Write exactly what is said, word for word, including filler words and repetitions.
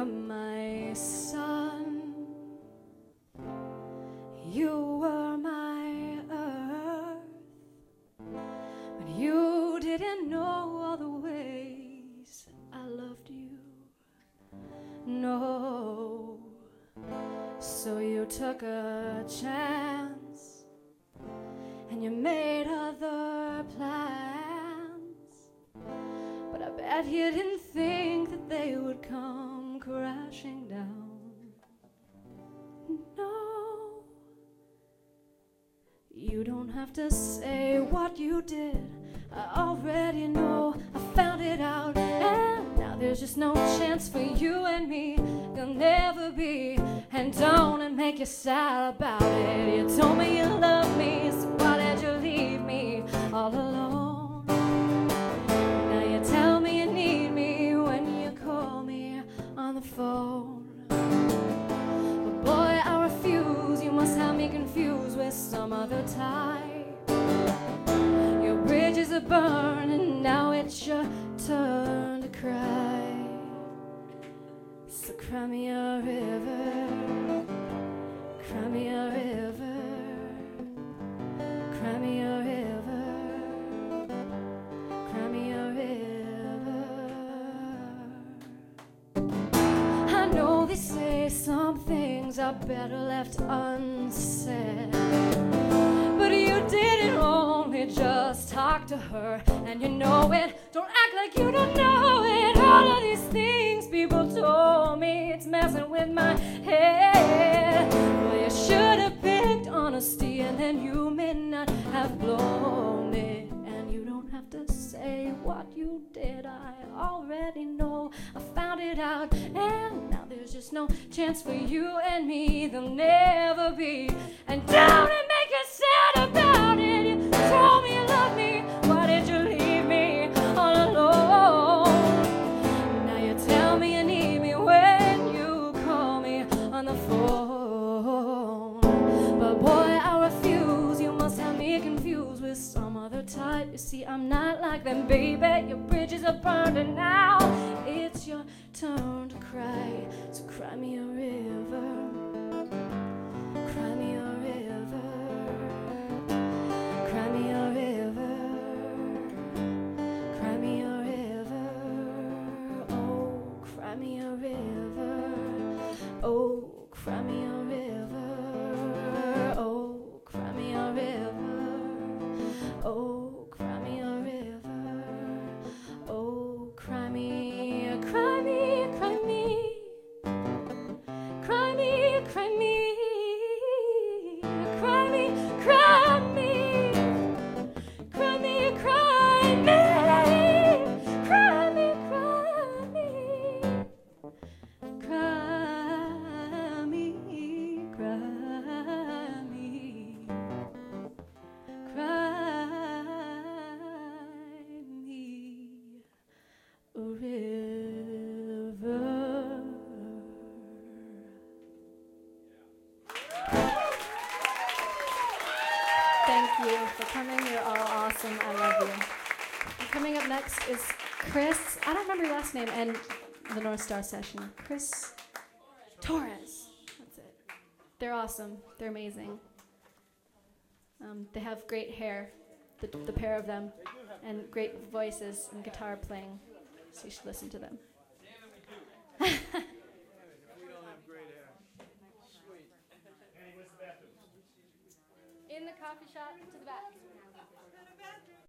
were my sun, you were my earth, but you didn't know all the ways I loved you. No, so you took a chance and you made other plans, but I bet you didn't think that they would come crashing down. No, you don't have to say what you did, I already know, I found it out, and now there's just no chance for you and me, there'll never be, and don't it make you sad about it. You told me you loved me, so why did you leave me all alone? Now you tell me you need me when you call me on the phone, but boy I refuse, you must have me confused with some other type. Your bridges are burned and now it's your turn to cry. So cry me a river, cry me a river, cry me a river, cry me a river. I know they say some things are better left unsaid, but you didn't only just talk to her, and you know it. Don't act like you don't know it. All of these things people told me, it's messing with my head. Well, you should have picked honesty, and then you may not have blown it. And you don't have to say what you did, I already know, I found it out, and now there's just no chance for you and me, there'll never be. And don't it make you sad about it? You told me you loved me, why did you leave me all alone? Now you tell me you need me when you call me on the phone, but boy I refuse, you must have me confused with some other type. You see I'm not like them, baby, your bridges are burned and now it's your turn to cry. So cry me a river, cry me a river, cry me a river, cry me a river, oh, cry me a river, oh, cry me a river, oh, cry me a river, oh, cry me a river, oh, cry me, cry me, cry me, cry me, cry me, cry me, cry me, cry me, cry me, cry me, cry me, cry me, cry me, cry me a river. Thank you for coming. You're all awesome. I love you. And coming up next is Chris. I don't remember your last name, and the North Star Session. Chris Torres. That's it. They're awesome. They're amazing. Um, they have great hair, the, the pair of them, and great voices and guitar playing. So you should listen to them. We don't have great hair. Sweet. In the coffee shop to the back.